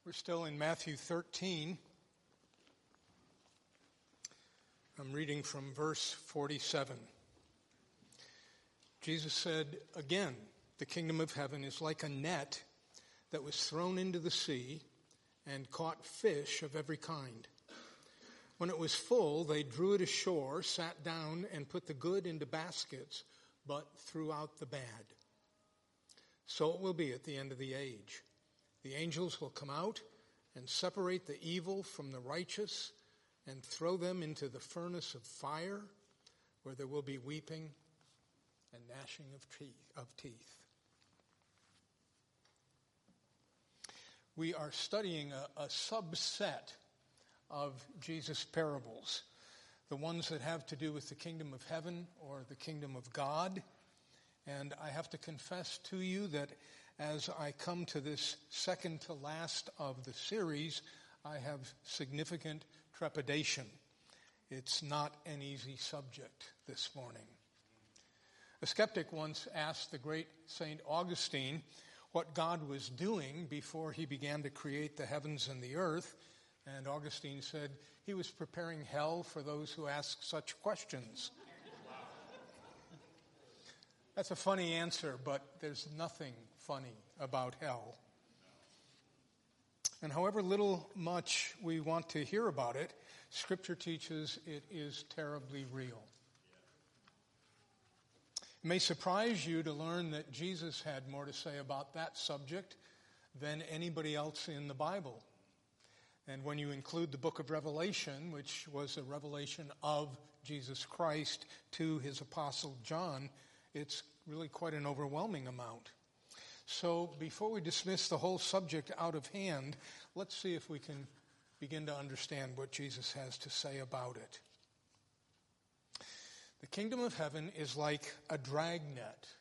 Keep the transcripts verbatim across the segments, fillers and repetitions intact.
We're still in Matthew thirteen. I'm reading from verse forty-seven. Jesus said, "Again, the kingdom of heaven is like a net that was thrown into the sea and caught fish of every kind. When it was full, they drew it ashore, sat down, and put the good into baskets, but threw out the bad. So it will be at the end of the age. The angels will come out and separate the evil from the righteous and throw them into the furnace of fire, where there will be weeping and gnashing of teeth. Of teeth. We are studying a, a subset of Jesus' parables, the ones that have to do with the kingdom of heaven or the kingdom of God. And I have to confess to you that as I come to this second to last of the series, I have significant trepidation. It's not an easy subject this morning. A skeptic once asked the great Saint Augustine what God was doing before he began to create the heavens and the earth. And Augustine said he was preparing hell for those who ask such questions. That's a funny answer, but there's nothing funny about hell. And however little much we want to hear about it, Scripture teaches it is terribly real. It may surprise you to learn that Jesus had more to say about that subject than anybody else in the Bible. And when you include the book of Revelation, which was a revelation of Jesus Christ to his apostle John, it's really quite an overwhelming amount. So before we dismiss the whole subject out of hand, let's see if we can begin to understand what Jesus has to say about it. The kingdom of heaven is like a dragnet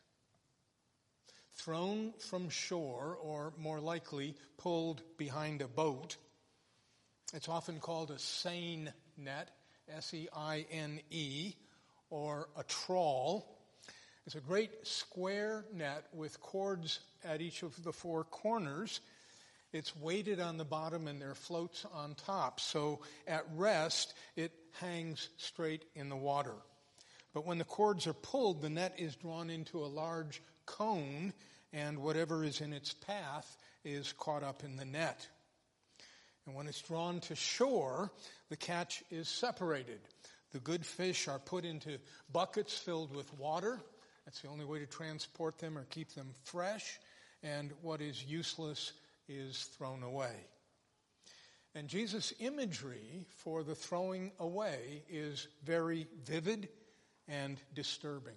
thrown from shore, or more likely pulled behind a boat. It's often called a seine net, S E I N E, or a trawl. It's a great square net with cords at each of the four corners. It's weighted on the bottom and there are floats on top. So at rest, it hangs straight in the water. But when the cords are pulled, the net is drawn into a large cone, and whatever is in its path is caught up in the net. And when it's drawn to shore, the catch is separated. The good fish are put into buckets filled with water. That's the only way to transport them or keep them fresh. And what is useless is thrown away. And Jesus' imagery for the throwing away is very vivid and disturbing.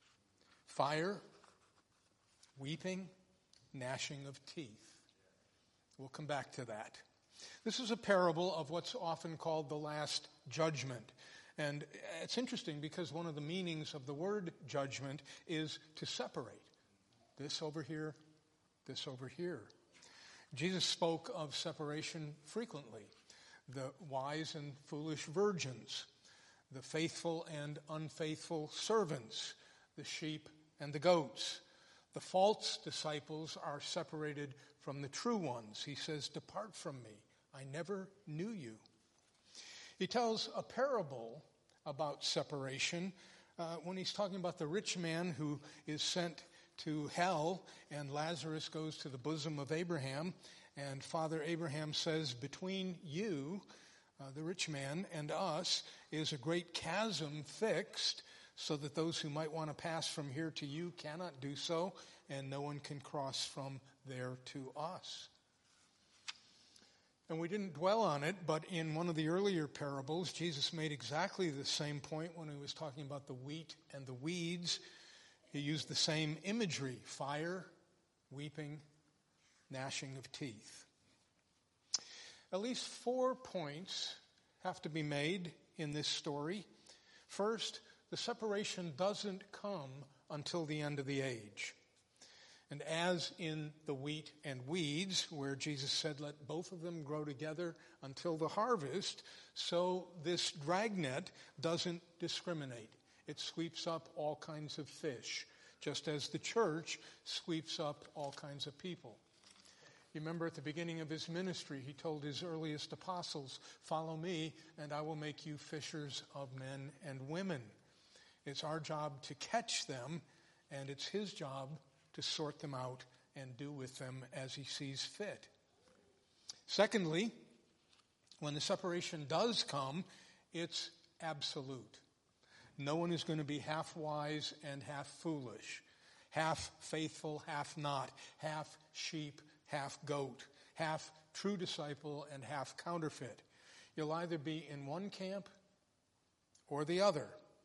Fire, weeping, gnashing of teeth. We'll come back to that. This is a parable of what's often called the Last Judgment. And it's interesting because one of the meanings of the word judgment is to separate. This over here, this over here. Jesus spoke of separation frequently. The wise and foolish virgins, the faithful and unfaithful servants, the sheep and the goats. The false disciples are separated from the true ones. He says, "Depart from me, I never knew you." He tells a parable about separation uh, when he's talking about the rich man who is sent to hell and Lazarus goes to the bosom of Abraham, and Father Abraham says, "Between you, uh, the rich man, and us is a great chasm fixed, so that those who might want to pass from here to you cannot do so, and no one can cross from there to us." And we didn't dwell on it, but in one of the earlier parables, Jesus made exactly the same point when he was talking about the wheat and the weeds. He used the same imagery: fire, weeping, gnashing of teeth. At least four points have to be made in this story. First, the separation doesn't come until the end of the age. And as in the wheat and weeds, where Jesus said, "Let both of them grow together until the harvest," so this dragnet doesn't discriminate. It sweeps up all kinds of fish, just as the church sweeps up all kinds of people. You remember at the beginning of his ministry, he told his earliest apostles, "Follow me, and I will make you fishers of men and women." It's our job to catch them, and it's his job to sort them out and do with them as he sees fit. Secondly, when the separation does come, it's absolute. No one is going to be half wise and half foolish, half faithful, half not, half sheep, half goat, half true disciple and half counterfeit. You'll either be in one camp or the other.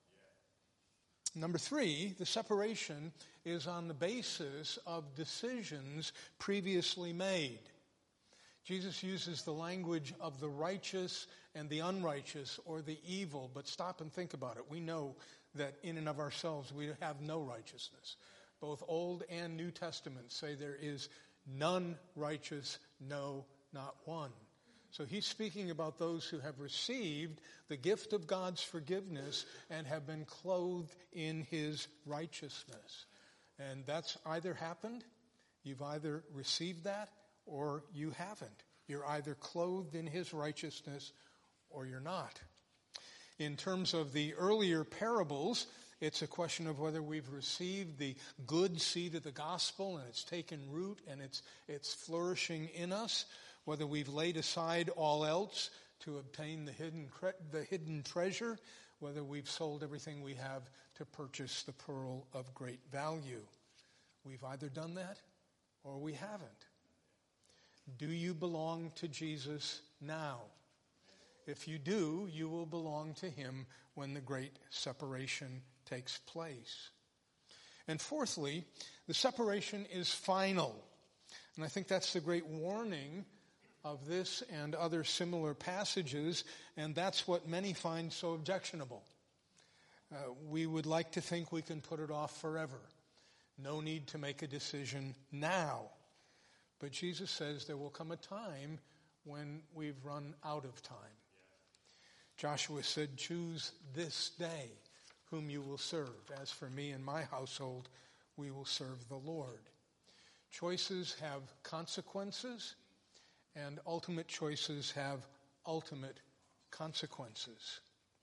Number three, the separation is on the basis of decisions previously made. Jesus uses the language of the righteous and the unrighteous, or the evil, but stop and think about it. We know that in and of ourselves we have no righteousness. Both Old and New Testaments say there is none righteous, no, not one. So he's speaking about those who have received the gift of God's forgiveness and have been clothed in his righteousness. And that's either happened, you've either received that, or you haven't. You're either clothed in his righteousness or you're not. In terms of the earlier parables, it's a question of whether we've received the good seed of the gospel and it's taken root and it's it's flourishing in us, whether we've laid aside all else to obtain the hidden the hidden treasure, whether we've sold everything we have to purchase the pearl of great value. We've either done that or we haven't. Do you belong to Jesus now? If you do, you will belong to him when the great separation takes place. And fourthly, the separation is final. And I think that's the great warning of this and other similar passages, and that's what many find so objectionable. Uh, we would like to think we can put it off forever. No need to make a decision now. But Jesus says there will come a time when we've run out of time. Joshua said, "Choose this day whom you will serve. As for me and my household, we will serve the Lord." Choices have consequences, and ultimate choices have ultimate consequences.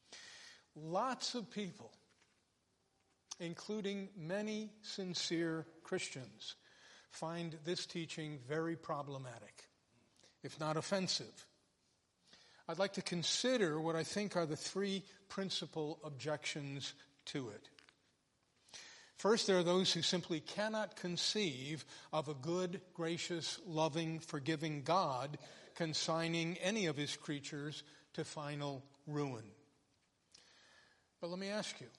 Lots of people, including many sincere Christians, find this teaching very problematic, if not offensive. I'd like to consider what I think are the three principal objections to it. First, there are those who simply cannot conceive of a good, gracious, loving, forgiving God consigning any of his creatures to final ruin. But let me ask you,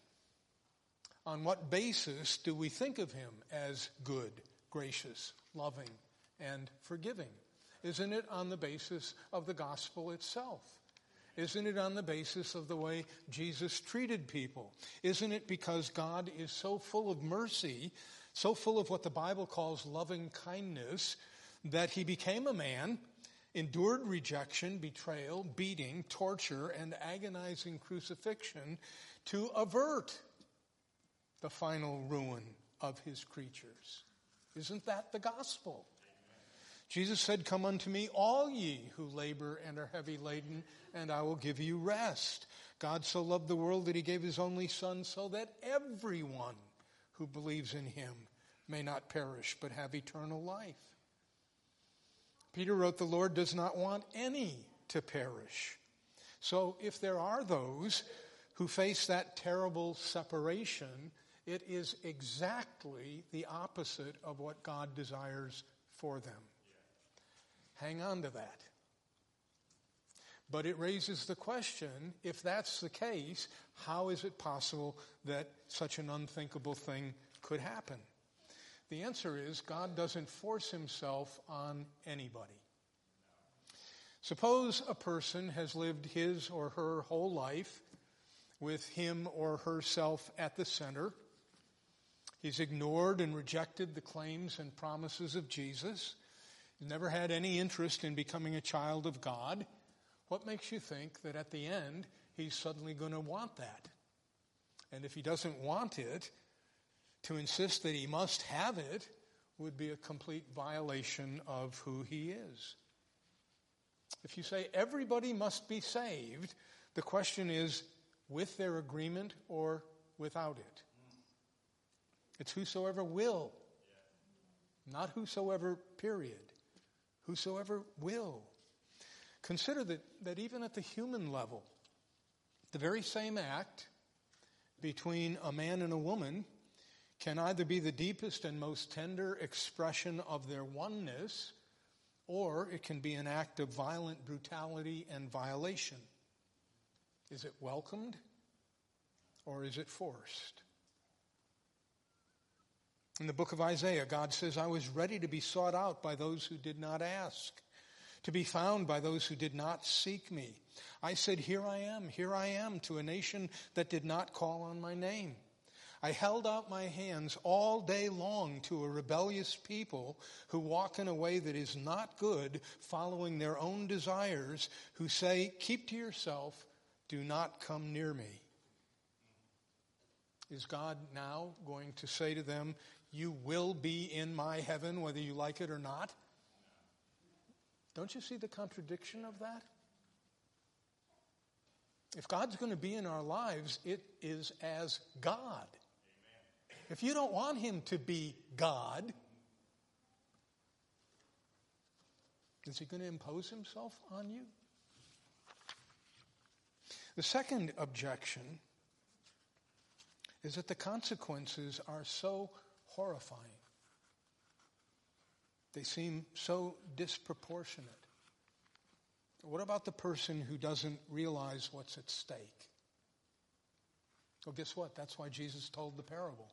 on what basis do we think of him as good, gracious, loving, and forgiving? Isn't it on the basis of the gospel itself? Isn't it on the basis of the way Jesus treated people? Isn't it because God is so full of mercy, so full of what the Bible calls loving kindness, that he became a man, endured rejection, betrayal, beating, torture, and agonizing crucifixion to avert the final ruin of his creatures? Isn't that the gospel? Jesus said, "Come unto me, all ye who labor and are heavy laden, and I will give you rest." God so loved the world that he gave his only Son so that everyone who believes in him may not perish but have eternal life. Peter wrote, "The Lord does not want any to perish." So if there are those who face that terrible separation, it is exactly the opposite of what God desires for them. Hang on to that. But it raises the question, if that's the case, how is it possible that such an unthinkable thing could happen? The answer is God doesn't force himself on anybody. Suppose a person has lived his or her whole life with him or herself at the center. He's ignored and rejected the claims and promises of Jesus. Never had any interest in becoming a child of God. What makes you think that at the end he's suddenly going to want that? And if he doesn't want it, to insist that he must have it would be a complete violation of who he is. If you say everybody must be saved, the question is with their agreement or without it. It's whosoever will, not whosoever, period. Whosoever will. Consider that, that even at the human level, the very same act between a man and a woman can either be the deepest and most tender expression of their oneness, or it can be an act of violent brutality and violation. Is it welcomed, or is it forced? In the book of Isaiah, God says, I was ready to be sought out by those who did not ask, to be found by those who did not seek me. I said, here I am, here I am, to a nation that did not call on my name. I held out my hands all day long to a rebellious people who walk in a way that is not good, following their own desires, who say, keep to yourself, do not come near me. Is God now going to say to them, you will be in my heaven whether you like it or not? Don't you see the contradiction of that? If God's going to be in our lives, it is as God. Amen. If you don't want him to be God, is he going to impose himself on you? The second objection is that the consequences are so horrifying. They seem so disproportionate. What about the person who doesn't realize what's at stake? Well, guess what? That's why Jesus told the parable.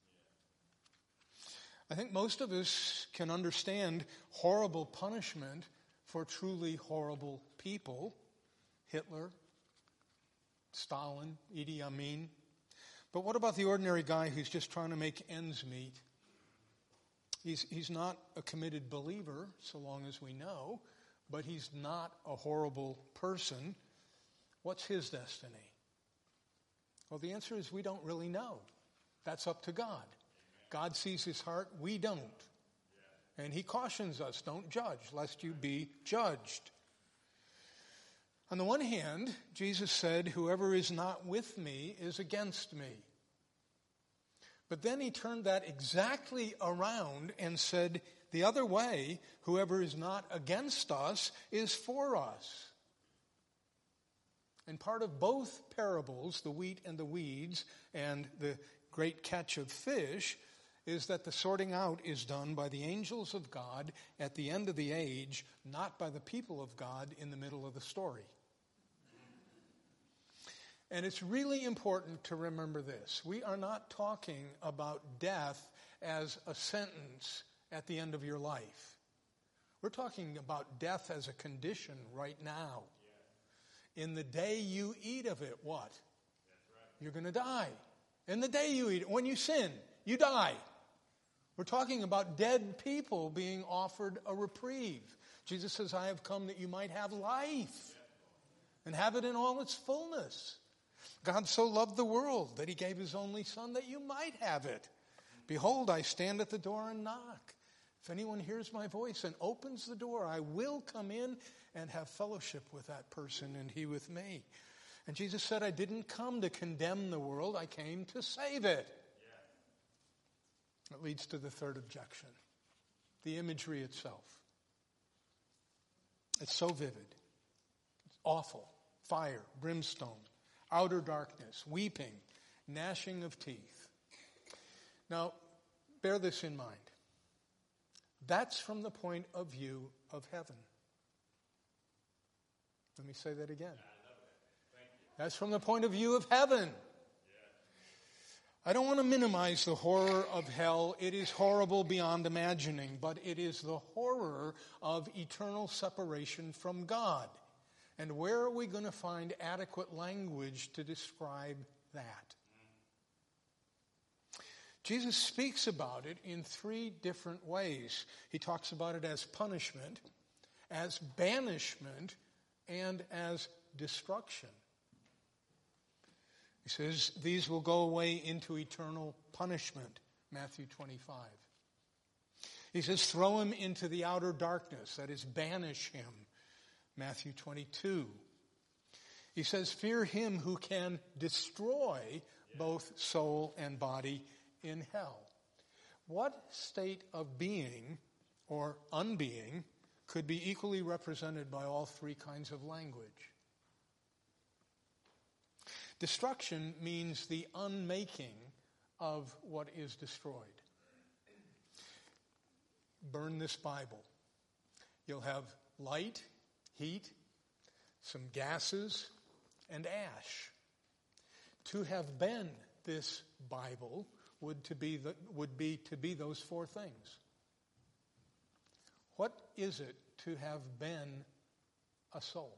I think most of us can understand horrible punishment for truly horrible people. Hitler, Stalin, Idi Amin. But what about the ordinary guy who's just trying to make ends meet? He's, he's not a committed believer, so long as we know, but he's not a horrible person. What's his destiny? Well, the answer is we don't really know. That's up to God. God sees his heart, we don't. And he cautions us, don't judge, lest you be judged. On the one hand, Jesus said, whoever is not with me is against me. But then he turned that exactly around and said, the other way, whoever is not against us is for us. And part of both parables, the wheat and the weeds, and the great catch of fish, is that the sorting out is done by the angels of God at the end of the age, not by the people of God in the middle of the story. And it's really important to remember this. We are not talking about death as a sentence at the end of your life. We're talking about death as a condition right now. In the day you eat of it, what? You're going to die. In the day you eat it, when you sin, you die. We're talking about dead people being offered a reprieve. Jesus says, I have come that you might have life and have it in all its fullness. God so loved the world that he gave his only son that you might have it. Behold, I stand at the door and knock. If anyone hears my voice and opens the door, I will come in and have fellowship with that person and he with me. And Jesus said, I didn't come to condemn the world, I came to save it. That leads to the third objection, the imagery itself. It's so vivid. It's awful. Fire, brimstone, outer darkness, weeping, gnashing of teeth. Now, bear this in mind. That's from the point of view of heaven. Let me say that again. That's from the point of view of heaven. I don't want to minimize the horror of hell. It is horrible beyond imagining, but it is the horror of eternal separation from God. And where are we going to find adequate language to describe that? Jesus speaks about it in three different ways. He talks about it as punishment, as banishment, and as destruction. He says, these will go away into eternal punishment, Matthew twenty-five. He says, throw him into the outer darkness, that is, banish him. Matthew twenty-two. He says, fear him who can destroy both soul and body in hell. What state of being or unbeing could be equally represented by all three kinds of language? Destruction means the unmaking of what is destroyed. Burn this Bible. You'll have light, heat, some gases, and ash. To have been this Bible would to be the, would be to be those four things. What is it to have been a soul?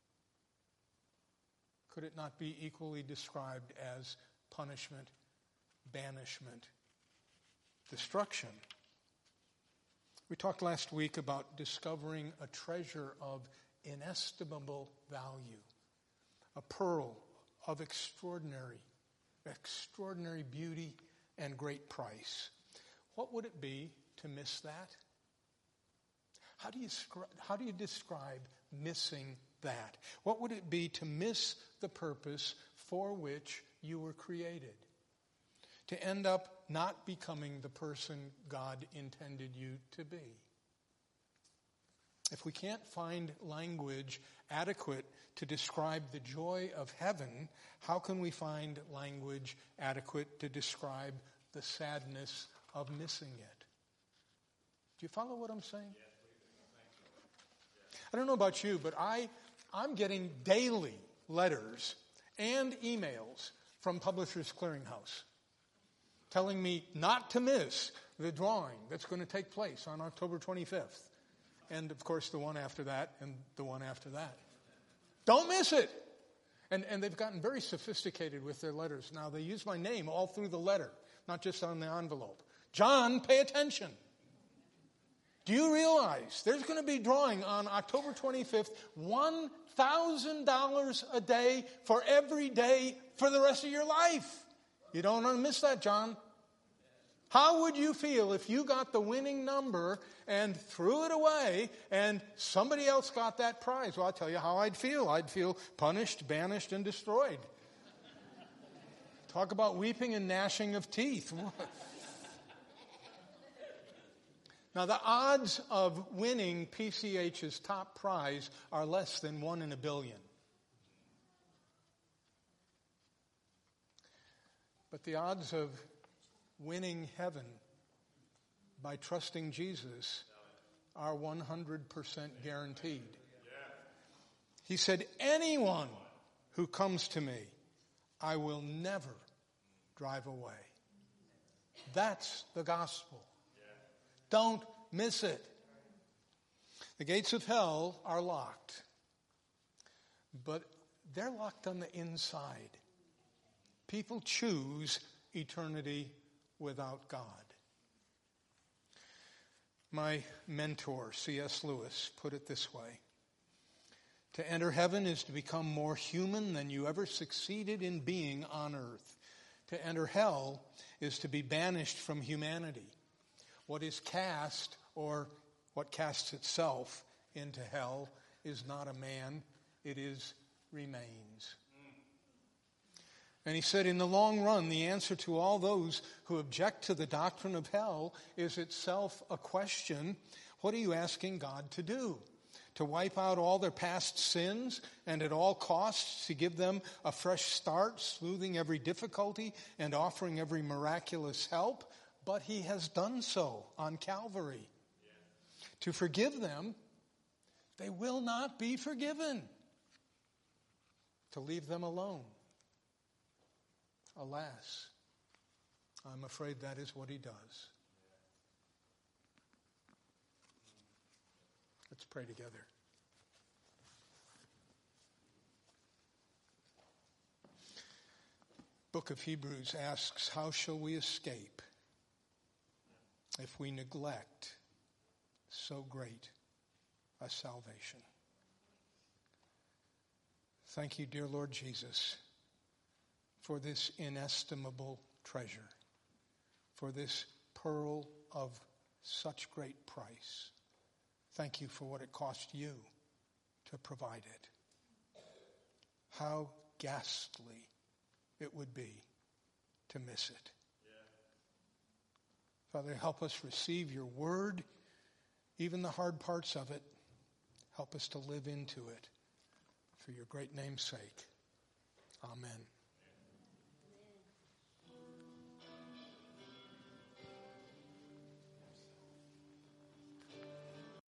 Could it not be equally described as punishment, banishment, destruction? We talked last week about discovering a treasure of inestimable value, a pearl of extraordinary, extraordinary beauty and great price. What would it be to miss that? How do you how do you describe missing that? What would it be to miss the purpose for which you were created? To end up not becoming the person God intended you to be? If we can't find language adequate to describe the joy of heaven, how can we find language adequate to describe the sadness of missing it? Do you follow what I'm saying? I don't know about you, but I, I'm getting daily letters and emails from Publishers Clearinghouse telling me not to miss the drawing that's going to take place on October twenty-fifth. And, of course, the one after that and the one after that. Don't miss it. And, and they've gotten very sophisticated with their letters. Now, they use my name all through the letter, not just on the envelope. John, pay attention. Do you realize there's going to be drawing on October twenty-fifth, one thousand dollars a day for every day for the rest of your life? You don't want to miss that, John. How would you feel if you got the winning number and threw it away and somebody else got that prize? Well, I'll tell you how I'd feel. I'd feel punished, banished, and destroyed. Talk about weeping and gnashing of teeth. Now, the odds of winning P C H's top prize are less than one in a billion. But the odds of winning heaven by trusting Jesus are one hundred percent guaranteed. He said, anyone who comes to me, I will never drive away. That's the gospel. Don't miss it. The gates of hell are locked, but they're locked on the inside. People choose eternity without God. My mentor, C S Lewis, put it this way: to enter heaven is to become more human than you ever succeeded in being on earth. To enter hell is to be banished from humanity. What is cast, or what casts itself into hell, is not a man, it is remains. And he said, in the long run, the answer to all those who object to the doctrine of hell is itself a question: what are you asking God to do? To wipe out all their past sins and at all costs to give them a fresh start, smoothing every difficulty and offering every miraculous help? But he has done so on Calvary. Yeah. To forgive them, they will not be forgiven. To leave them alone, alas, I'm afraid that is what he does. Let's pray together. Book of Hebrews asks, how shall we escape if we neglect so great a salvation? Thank you, dear Lord Jesus, for this inestimable treasure, for this pearl of such great price. Thank you for what it cost you to provide it. How ghastly it would be to miss it. Yeah. Father, help us receive your word, even the hard parts of it. Help us to live into it. For your great name's sake. Amen.